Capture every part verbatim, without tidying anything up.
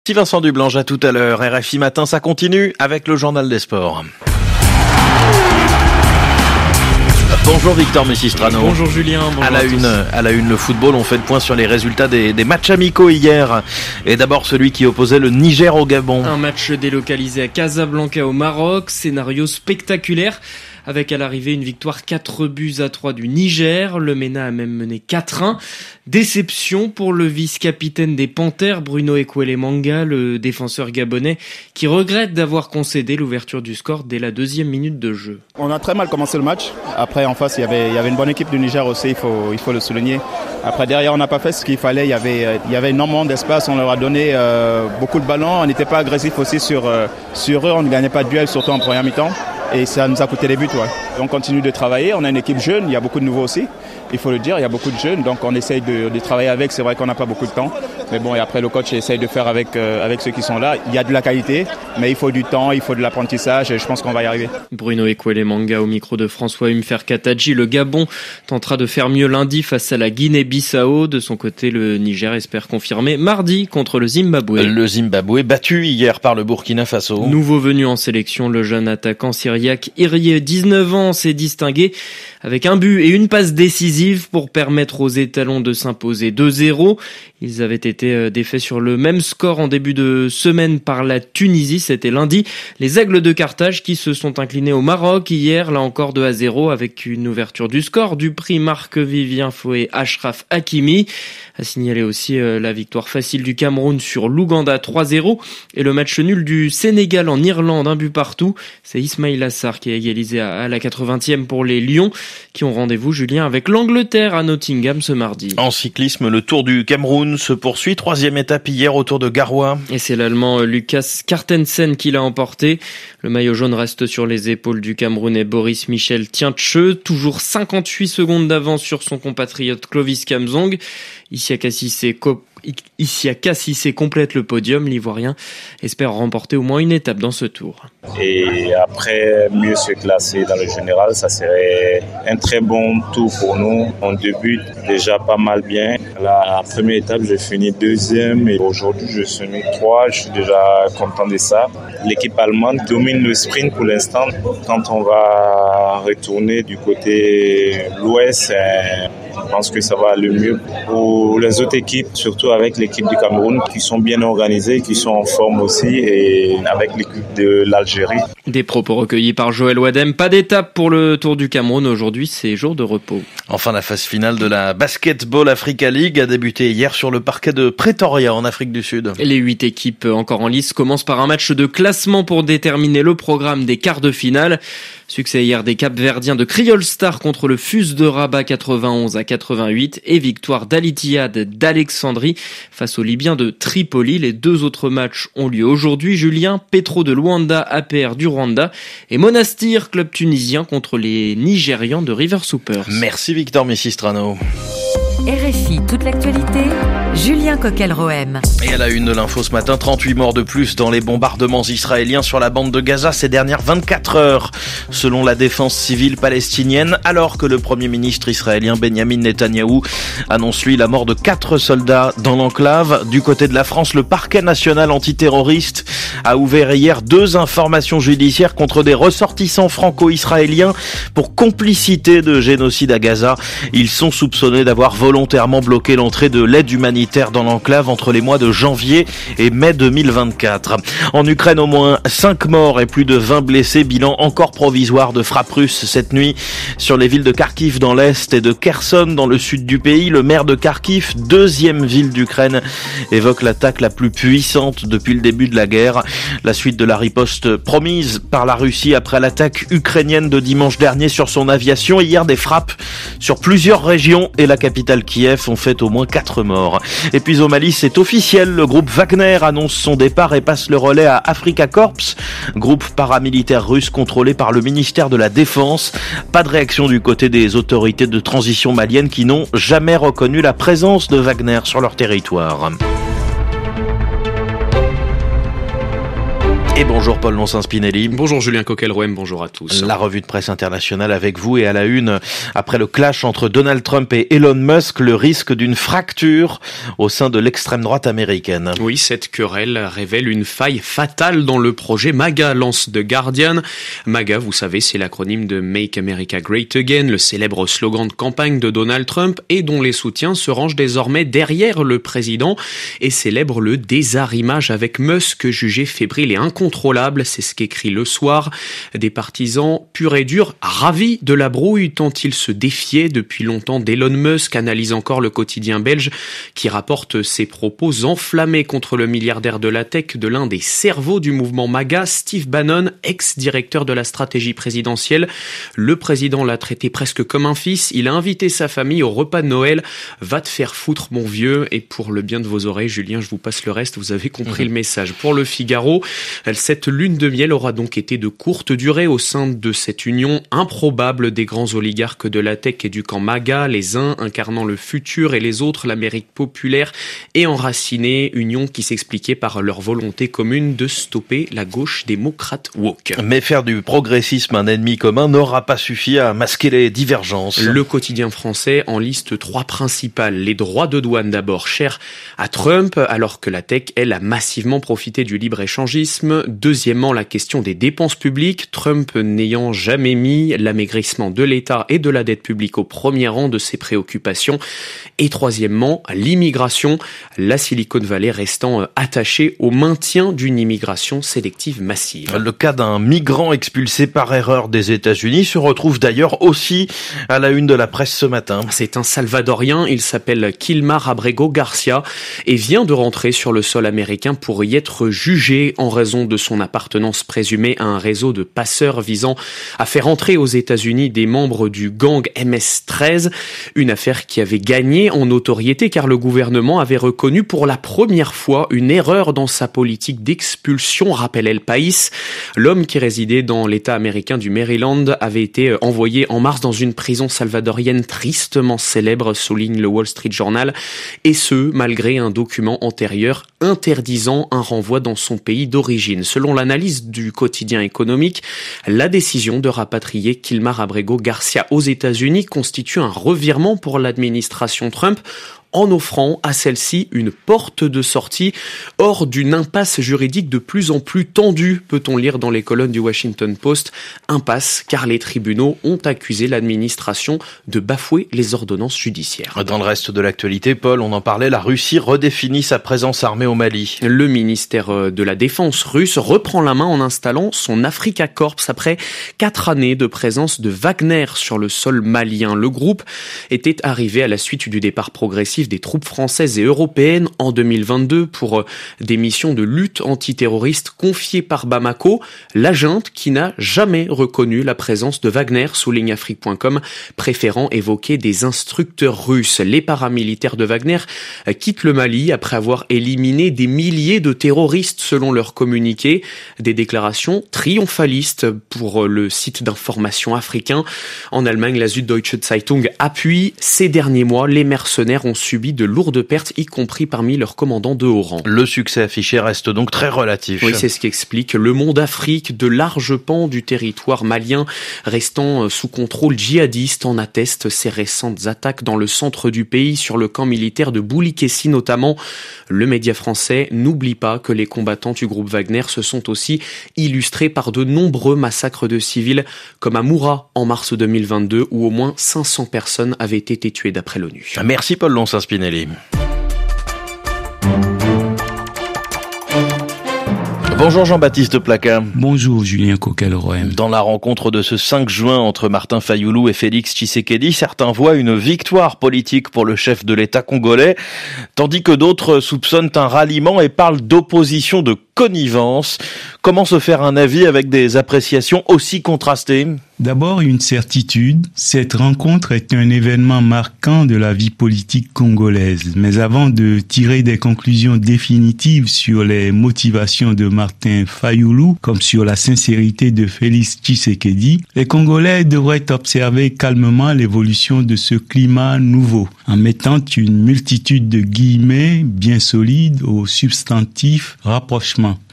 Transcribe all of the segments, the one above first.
Si Vincent Dublange, à tout à l'heure. R F I Matin, ça continue avec le journal des sports. Bonjour Victor Messistrano. Bonjour Julien. Bonjour à la à une, tous. à la une, le football, on fait le point sur les résultats des, des matchs amicaux hier. Et d'abord celui qui opposait le Niger au Gabon. Un match délocalisé à Casablanca au Maroc, scénario spectaculaire. Avec à l'arrivée une victoire quatre buts à trois du Niger. Le MENA a même mené quatre un. Déception pour le vice-capitaine des Panthères, Bruno Ekwele-Manga, le défenseur gabonais, qui regrette d'avoir concédé l'ouverture du score dès la deuxième minute de jeu. On a très mal commencé le match. Après, en face, il y avait, il y avait une bonne équipe du Niger aussi, il faut, il faut le souligner. Après, derrière, on n'a pas fait ce qu'il fallait. Il y avait, il y avait énormément d'espace. On leur a donné euh, beaucoup de ballons. On n'était pas agressif aussi sur, euh, sur eux. On ne gagnait pas de duel, surtout en première mi-temps. Et ça nous a coûté des buts, ouais. On continue de travailler, on a une équipe jeune, il y a beaucoup de nouveaux aussi, il faut le dire, il y a beaucoup de jeunes, donc on essaye de, de travailler avec, c'est vrai qu'on n'a pas beaucoup de temps, mais bon, et après le coach essaye de faire avec, euh, avec ceux qui sont là, il y a de la qualité, mais il faut du temps, il faut de l'apprentissage, et je pense qu'on va y arriver. Bruno Ekwele-Manga au micro de François Umfer-Kataji. Le Gabon tentera de faire mieux lundi face à la Guinée-Bissau. De son côté, le Niger espère confirmer mardi contre le Zimbabwe. Le Zimbabwe battu hier par le Burkina Faso. Nouveau venu en sélection, le jeune attaquant syriaque Irié, dix-neuf ans, s'est distingué avec un but et une passe décisive pour permettre aux étalons de s'imposer deux zéro. Ils avaient été défaits sur le même score en début de semaine par la Tunisie, c'était lundi. Les Aigles de Carthage qui se sont inclinés au Maroc hier, là encore deux à zéro, avec une ouverture du score du prix Marc-Vivien Foé Achraf Hakimi. A signaler aussi la victoire facile du Cameroun sur l'Ouganda trois zéro et le match nul du Sénégal en Irlande, un but partout. C'est Ismaïla Sarr qui a égalisé à la quatre-vingtième pour les Lions qui ont rendez-vous, Julien, avec l'Angleterre à Nottingham ce mardi. En cyclisme, le Tour du Cameroun se poursuit. Troisième étape hier au Tour de Garoua. Et c'est l'Allemand Lucas Cartensen qui l'a emporté. Le maillot jaune reste sur les épaules du Camerounais Boris Michel Tienche. Toujours cinquante-huit secondes d'avance sur son compatriote Clovis Kamzong. Isiaka Cissé co- Isiaka Cissé complète le podium. L'Ivoirien espère remporter au moins une étape dans ce tour. Et après, mieux se classer dans le général, ça serait un très bon tour pour nous. On débute déjà pas mal bien. La première étape, j'ai fini deuxième et aujourd'hui, je suis mis trois. Je suis déjà content de ça. L'équipe allemande domine le sprint pour l'instant. Quand on va retourner du côté l'ouest, je pense que ça va aller mieux pour les autres équipes, surtout avec l'équipe du Cameroun qui sont bien organisées, qui sont en forme aussi, et avec l'équipe de l'Algérie. Des propos recueillis par Joël Wadem. Pas d'étape pour le Tour du Cameroun. Aujourd'hui, c'est jour de repos. Enfin, la phase finale de la Basketball Africa League a débuté hier sur le parquet de Pretoria en Afrique du Sud. Les huit équipes encore en lice commencent par un match de classement pour déterminer le programme des quarts de finale. Succès hier des Cap-Verdiens de Criol Star contre le Fus de Rabat quatre-vingt-onze à quatre-vingt-huit et victoire d'Al Ittihad d'Alexandrie face aux Libyens de Tripoli. Les deux autres matchs ont lieu aujourd'hui. Julien, Petro de Luanda, A P R du Rwanda et Monastir, club tunisien contre les Nigérians de River Soupers. Merci Victor Messistrano. R F I, toute l'actualité, Julien Coquel-Rohem. Et à la une de l'info ce matin, trente-huit morts de plus dans les bombardements israéliens sur la bande de Gaza ces dernières vingt-quatre heures, selon la défense civile palestinienne, alors que le premier ministre israélien Benjamin Netanyahou annonce lui la mort de quatre soldats dans l'enclave. Du côté de la France, le parquet national antiterroriste a ouvert hier deux informations judiciaires contre des ressortissants franco-israéliens pour complicité de génocide à Gaza. Ils sont soupçonnés d'avoir volontairement bloqué l'entrée de l'aide humanitaire dans l'enclave entre les mois de janvier et mai deux mille vingt-quatre. En Ukraine, au moins cinq morts et plus de vingt blessés, bilan encore provisoire de frappes russes cette nuit sur les villes de Kharkiv dans l'est et de Kherson dans le sud du pays. Le maire de Kharkiv, deuxième ville d'Ukraine, évoque l'attaque la plus puissante depuis le début de la guerre. La suite de la riposte promise par la Russie après l'attaque ukrainienne de dimanche dernier sur son aviation. Hier, des frappes sur plusieurs régions et la capitale Kiev ont fait au moins quatre morts. Et puis au Mali, c'est officiel, le groupe Wagner annonce son départ et passe le relais à Africa Corps, groupe paramilitaire russe contrôlé par le ministère de la Défense. Pas de réaction du côté des autorités de transition maliennes qui n'ont jamais reconnu la présence de Wagner sur leur territoire. Et bonjour Paul Lonsin-Spinelli. Bonjour Julien Coquel-Roem, bonjour à tous. La revue de presse internationale avec vous et à la une, après le clash entre Donald Trump et Elon Musk, le risque d'une fracture au sein de l'extrême droite américaine. Oui, cette querelle révèle une faille fatale dans le projet MAGA, lance The Guardian. MAGA, vous savez, c'est l'acronyme de Make America Great Again, le célèbre slogan de campagne de Donald Trump et dont les soutiens se rangent désormais derrière le président et célèbrent le désarrimage avec Musk, jugé fébrile et incontrôlable. C'est ce qu'écrit Le Soir. Des partisans purs et durs, ravis de la brouille, tant ils se défiaient depuis longtemps d'Elon Musk, analyse encore le quotidien belge qui rapporte ses propos enflammés contre le milliardaire de la tech de l'un des cerveaux du mouvement MAGA, Steve Bannon, ex-directeur de la stratégie présidentielle. Le président l'a traité presque comme un fils. Il a invité sa famille au repas de Noël. Va te faire foutre, mon vieux. Et pour le bien de vos oreilles, Julien, je vous passe le reste. Vous avez compris mmh. le message. Pour le Figaro, cette lune de miel aura donc été de courte durée au sein de cette union improbable des grands oligarques de la tech et du camp MAGA, les uns incarnant le futur et les autres l'Amérique populaire et enracinée, union qui s'expliquait par leur volonté commune de stopper la gauche démocrate woke. Mais faire du progressisme un ennemi commun n'aura pas suffi à masquer les divergences. Le quotidien français en liste trois principales. Les droits de douane d'abord, chers à Trump, alors que la tech, elle, a massivement profité du libre-échangisme. Deuxièmement, la question des dépenses publiques, Trump n'ayant jamais mis l'amaigrissement de l'État et de la dette publique au premier rang de ses préoccupations. Et troisièmement, l'immigration, la Silicon Valley restant attachée au maintien d'une immigration sélective massive. Le cas d'un migrant expulsé par erreur des États-Unis se retrouve d'ailleurs aussi à la une de la presse ce matin. C'est un Salvadorien, il s'appelle Kilmar Abrego Garcia et vient de rentrer sur le sol américain pour y être jugé en raison de son appartenance présumée à un réseau de passeurs visant à faire entrer aux États-Unis des membres du gang M S treize, une affaire qui avait gagné en notoriété car le gouvernement avait reconnu pour la première fois une erreur dans sa politique d'expulsion, rappelle El País. L'homme qui résidait dans l'État américain du Maryland avait été envoyé en mars dans une prison salvadorienne tristement célèbre, souligne le Wall Street Journal, et ce, malgré un document antérieur interdisant un renvoi dans son pays d'origine. Selon l'analyse du quotidien économique, la décision de rapatrier Kilmar Abrego Garcia aux États-Unis constitue un revirement pour l'administration Trump, en offrant à celle-ci une porte de sortie hors d'une impasse juridique de plus en plus tendue, peut-on lire dans les colonnes du Washington Post. Impasse car les tribunaux ont accusé l'administration de bafouer les ordonnances judiciaires. Dans le reste de l'actualité, Paul, on en parlait, la Russie redéfinit sa présence armée au Mali. Le ministère de la Défense russe reprend la main en installant son Africa Corps après quatre années de présence de Wagner sur le sol malien. Le groupe était arrivé à la suite du départ progressif des troupes françaises et européennes en deux mille vingt-deux pour des missions de lutte antiterroriste confiées par Bamako. La junte qui n'a jamais reconnu la présence de Wagner, souligne Afrique point com, préférant évoquer des instructeurs russes. Les paramilitaires de Wagner quittent le Mali après avoir éliminé des milliers de terroristes selon leur communiqué. Des déclarations triomphalistes pour le site d'information africain. En Allemagne, la Süddeutsche Zeitung appuie. Ces derniers mois, les mercenaires ont subi de lourdes pertes, y compris parmi leurs commandants de haut rang. Le succès affiché reste donc très relatif. Oui, c'est ce qui explique le monde Afrique. De larges pans du territoire malien restant sous contrôle djihadiste en attestent ces récentes attaques dans le centre du pays sur le camp militaire de Boulikessi notamment. Le média français n'oublie pas que les combattants du groupe Wagner se sont aussi illustrés par de nombreux massacres de civils comme à Moura en mars deux mille vingt-deux où au moins cinq cents personnes avaient été tuées d'après l'ONU. Merci Paul Lonsin-Spinelli. Bonjour Jean-Baptiste Placa. Bonjour Julien Coquel-Roem. Dans la rencontre de ce cinq juin entre Martin Fayoulou et Félix Tshisekedi, certains voient une victoire politique pour le chef de l'État congolais, tandis que d'autres soupçonnent un ralliement et parlent d'opposition, de connivence. Comment se faire un avis avec des appréciations aussi contrastées ? D'abord, une certitude, cette rencontre est un événement marquant de la vie politique congolaise. Mais avant de tirer des conclusions définitives sur les motivations de Martin Fayoulou, comme sur la sincérité de Félix Tshisekedi, les Congolais devraient observer calmement l'évolution de ce climat nouveau, en mettant une multitude de guillemets bien solides au substantif rapprochement.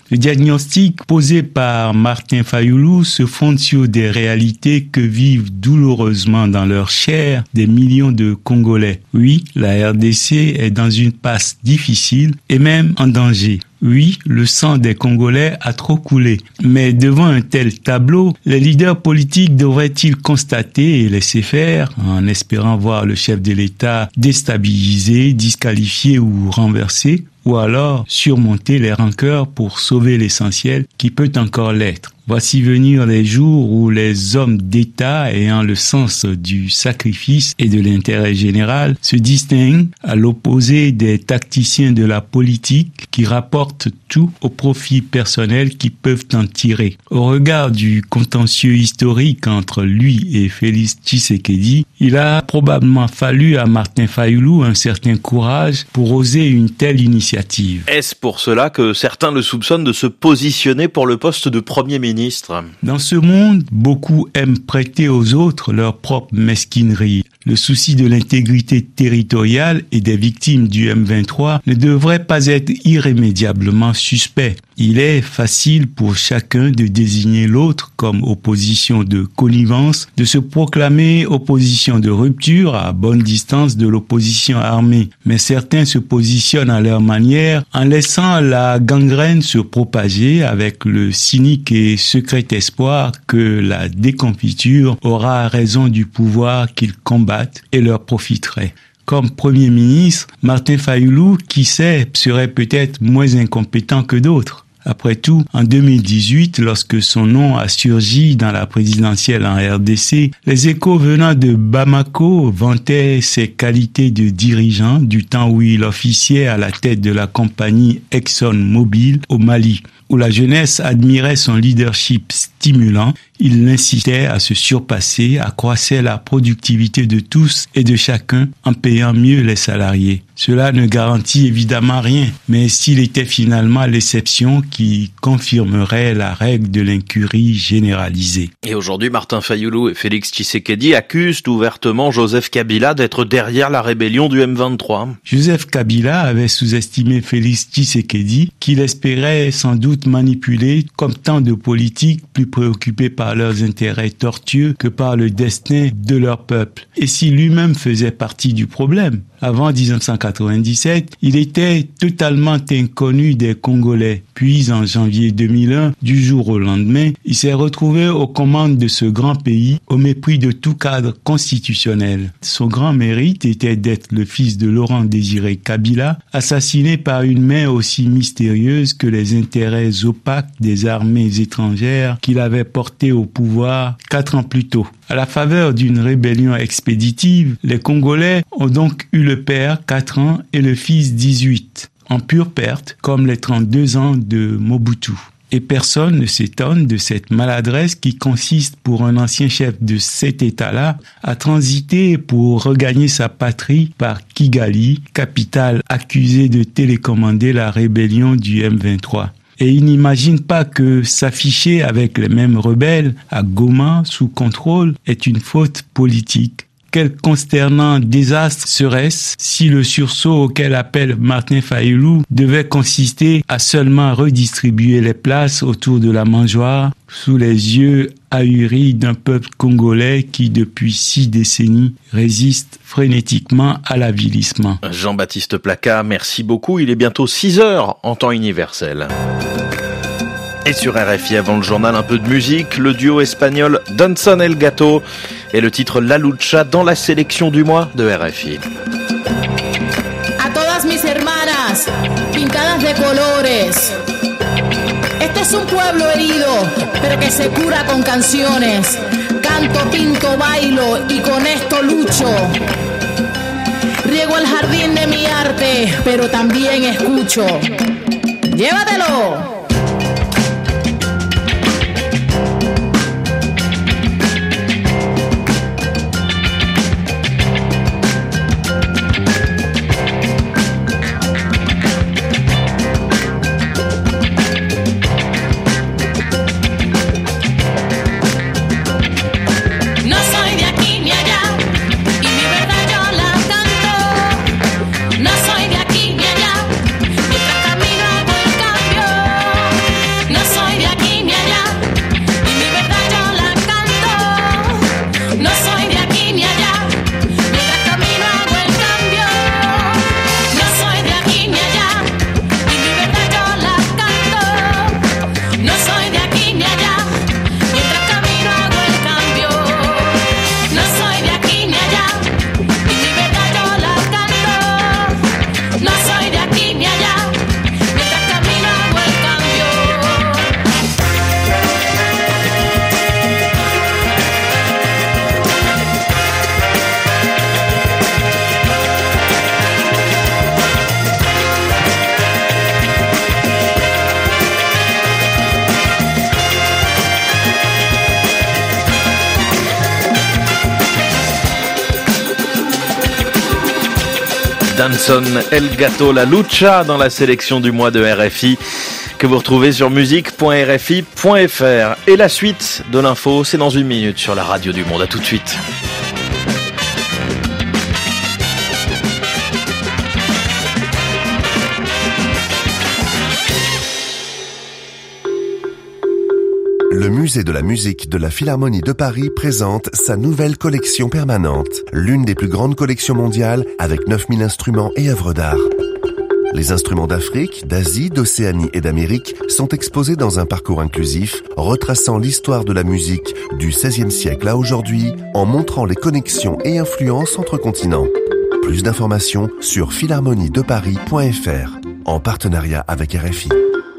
Le diagnostic posé par Martin Fayulu se fonde sur des réalités que vivent douloureusement dans leur chair des millions de Congolais. Oui, la R D C est dans une passe difficile et même en danger. Oui, le sang des Congolais a trop coulé. Mais devant un tel tableau, les leaders politiques devraient-ils constater et laisser faire, en espérant voir le chef de l'État déstabilisé, disqualifié ou renversé, ou alors surmonter les rancœurs pour sauver l'essentiel qui peut encore l'être? Voici venir les jours où les hommes d'État ayant le sens du sacrifice et de l'intérêt général se distinguent à l'opposé des tacticiens de la politique qui rapportent tout au profit personnel qu'ils peuvent en tirer. Au regard du contentieux historique entre lui et Félix Tshisekedi, il a probablement fallu à Martin Fayulu un certain courage pour oser une telle initiative. Est-ce pour cela que certains le soupçonnent de se positionner pour le poste de Premier ministre ? Dans ce monde, beaucoup aiment prêter aux autres leur propre mesquinerie. Le souci de l'intégrité territoriale et des victimes du M vingt-trois ne devrait pas être irrémédiablement suspect. Il est facile pour chacun de désigner l'autre comme opposition de connivence, de se proclamer opposition de rupture à bonne distance de l'opposition armée. Mais certains se positionnent à leur manière en laissant la gangrène se propager avec le cynique et secret espoir que la déconfiture aura raison du pouvoir qu'ils combattent et leur profiterait. Comme Premier ministre, Martin Fayulu, qui sait, serait peut-être moins incompétent que d'autres. Après tout, en deux mille dix-huit, lorsque son nom a surgi dans la présidentielle en R D C, les échos venant de Bamako vantaient ses qualités de dirigeant du temps où il officiait à la tête de la compagnie ExxonMobil au Mali, où la jeunesse admirait son leadership stimulant. Il l'incitait à se surpasser, accroissait la productivité de tous et de chacun en payant mieux les salariés. Cela ne garantit évidemment rien, mais s'il était finalement l'exception qui confirmerait la règle de l'incurie généralisée. Et aujourd'hui, Martin Fayulu et Félix Tshisekedi accusent ouvertement Joseph Kabila d'être derrière la rébellion du M vingt-trois. Joseph Kabila avait sous-estimé Félix Tshisekedi, qu'il espérait sans doute manipuler comme tant de politiques plus préoccupés par leurs intérêts tortueux que par le destin de leur peuple. Et si lui-même faisait partie du problème? Avant dix-neuf cent quatre-vingt-dix-sept, il était totalement inconnu des Congolais. Puis, en janvier deux mille un, du jour au lendemain, il s'est retrouvé aux commandes de ce grand pays, au mépris de tout cadre constitutionnel. Son grand mérite était d'être le fils de Laurent Désiré Kabila, assassiné par une main aussi mystérieuse que les intérêts opaques des armées étrangères qu'il avait portées au pouvoir quatre ans plus tôt. À la faveur d'une rébellion expéditive, les Congolais ont donc eu le père quatre ans et le fils dix-huit, en pure perte, comme les trente-deux ans de Mobutu. Et personne ne s'étonne de cette maladresse qui consiste pour un ancien chef de cet État-là à transiter pour regagner sa patrie par Kigali, capitale accusée de télécommander la rébellion du M vingt-trois. Et il n'imagine pas que s'afficher avec les mêmes rebelles à Goma sous contrôle est une faute politique. Quel consternant désastre serait-ce si le sursaut auquel appelle Martin Fayulu devait consister à seulement redistribuer les places autour de la mangeoire sous les yeux ahuris d'un peuple congolais qui, depuis six décennies, résiste frénétiquement à l'avilissement. Jean-Baptiste Placa, merci beaucoup. Il est bientôt six heures en temps universel. Et sur R F I, avant le journal, un peu de musique, le duo espagnol Danzón el Gato et le titre La Lucha dans la sélection du mois de R F I. A todas mis hermanas, pintadas de colores. Este es un pueblo herido, pero que se cura con canciones. Canto, pinto, bailo y con esto lucho. Riego el jardín de mi arte, pero también escucho. ¡Llévatelo! No soy de aquí ni allá, mientras camino hago el cambio. Danson El Gato La Lucha dans la sélection du mois de R F I que vous retrouvez sur musique point r f i point f r. Et la suite de l'info, c'est dans une minute sur la radio du monde. À tout de suite. Le musée de la musique de la Philharmonie de Paris présente sa nouvelle collection permanente, l'une des plus grandes collections mondiales avec neuf mille instruments et œuvres d'art. Les instruments d'Afrique, d'Asie, d'Océanie et d'Amérique sont exposés dans un parcours inclusif, retraçant l'histoire de la musique du seizième siècle à aujourd'hui, en montrant les connexions et influences entre continents. Plus d'informations sur philharmonie de paris point f r, en partenariat avec R F I.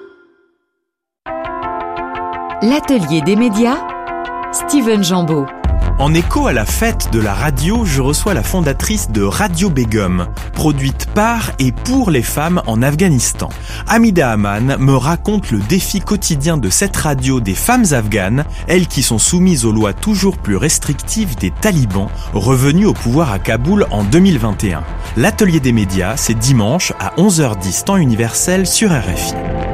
L'atelier des médias, Steven Jambeau. En écho à la fête de la radio, je reçois la fondatrice de Radio Begum, produite par et pour les femmes en Afghanistan. Hamida Aman me raconte le défi quotidien de cette radio des femmes afghanes, elles qui sont soumises aux lois toujours plus restrictives des talibans, revenus au pouvoir à Kaboul en deux mille vingt et un. L'atelier des médias, c'est dimanche à onze heures dix temps universel sur R F I.